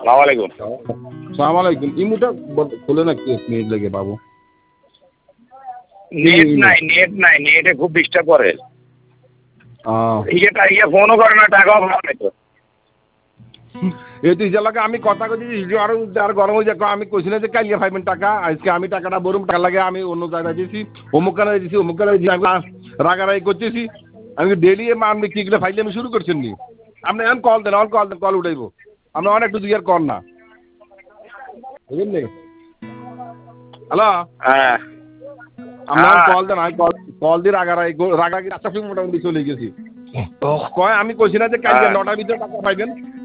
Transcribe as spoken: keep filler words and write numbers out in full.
সালাম আলাইকুম। সালাম আলাইকুম। ইমুটা খুলে না কি এক মিনিট লাগে বাবু। নেট নাই নেট নাই নেটে খুব ডিস্টার্ব করে। ইয়ে ইয়ে ফোনও করে না, টাকাও ভালো নাই তো। এই তুই লাগে আমি কথা কইছি আর আর গরম হয়ে যাক, আমি কইছি না যে কালিয়া পাইবেন টাকা, আজকে আমি টাকাটা বরুম টাকা লাগে আমি অন্য জায়গায় দিয়েছি, অমুক কানে দিয়েছি অমুক কানে দিয়েছি, আমি রাগারাগি করতেছি। আমি ডেলি আপনি কি গুলো ফাইলে আমি শুরু করছেন নি, আপনি এখন কল দেন, অল কল দেন, কল উঠাইবো আপনি অনেক একটু দুই আর কর না, বুঝলেন নি? হ্যালো, হ্যাঁ আপনার কল দেন, আমি কল কল দিয়ে রাগারাগি রাগারাগি রাস্তা মোটামুটি চলে গেছি। কয় আমি কইছি না যে কালকে নটার ভিতরে টাকা পাইবেন।